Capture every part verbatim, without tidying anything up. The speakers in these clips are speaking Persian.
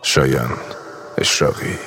شایان اشراقی.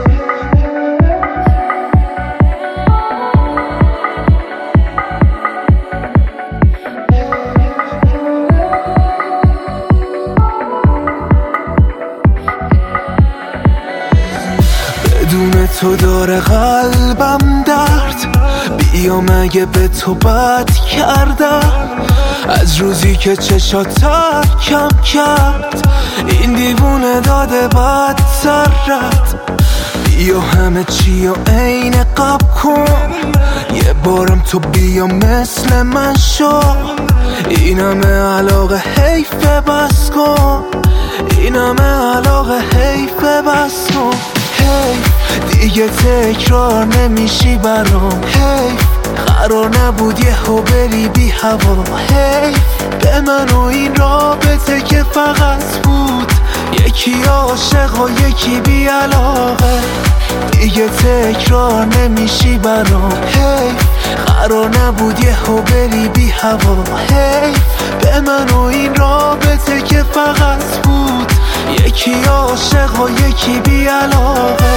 بدون تو داره قلبم درد، بیا مگه به تو بد کردم. از روزی که چشات ترکم کرد، این دیوونه داده بدتر رد. بیا همه چی و عین قبل کن، یه بارم تو بیا مثل من شو. این همه علاقه حیفه بس کن، این همه علاقه حیفه بس کن. حیف دیگه تکرار نمیشی برام، حیف قرار نبود یه هو بری بی هوا. حیف به من و این رابطه که فقط بود یکی عاشق و یکی بی علاقه. دیگه تکرار نمیشی برام، حیف قرار نبود یه هو بری بی هوا. حیف به من و این رابطه که فقط بود یکی عاشق و یکی بی علاقه.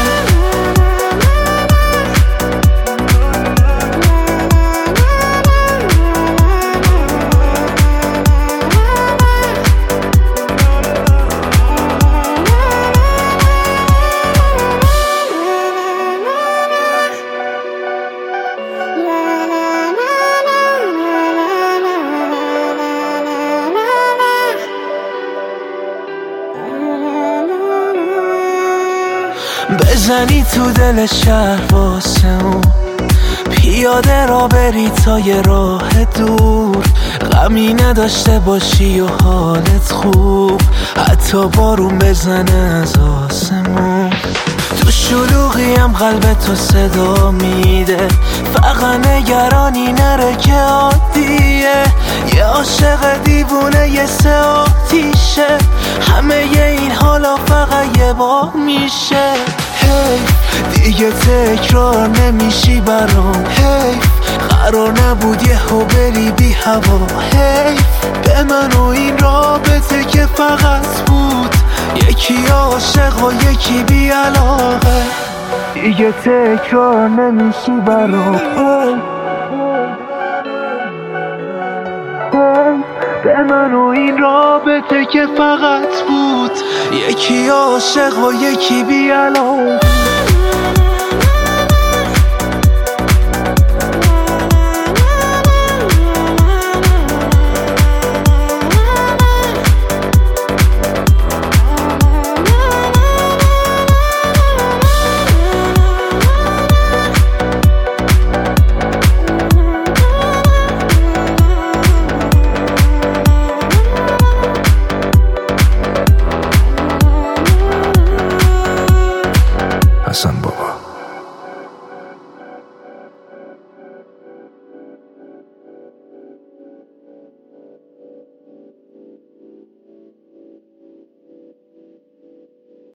بزنی تو دل شهر واسمون، پیاده را بری تا یه راه دور. غمی نداشته باشی و حالت خوب، حتی بارون بزنه از آسمون. تو شلوغیم قلب تو صدا میده، فقط نگرانی نره که عادیه. یه عاشق دیوونه یه سه آتیشه، همه این حالا فقط یه بار میشه. حیف دیگه تکرار نمیشی برام، حیف قرار نبود یه هو بری بی هوا. حیف به من و این رابطه که فقط بود یکی عاشق و یکی بی علاقه. دیگه تکرار نمیشی برام، به من و این رابطه که فقط بود یکی عاشق و یکی بی علاقه.